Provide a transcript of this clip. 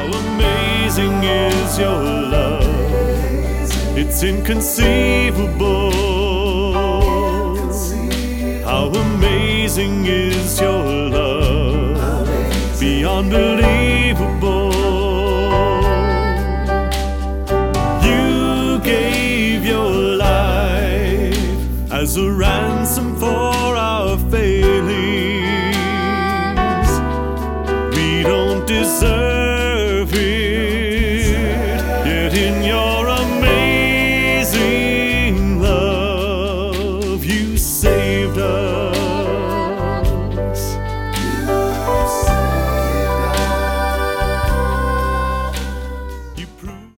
amazing is your love. It's inconceivable. How amazing is your love. Beyond believable. You gave your life as a ransom for our failings. We don't deserve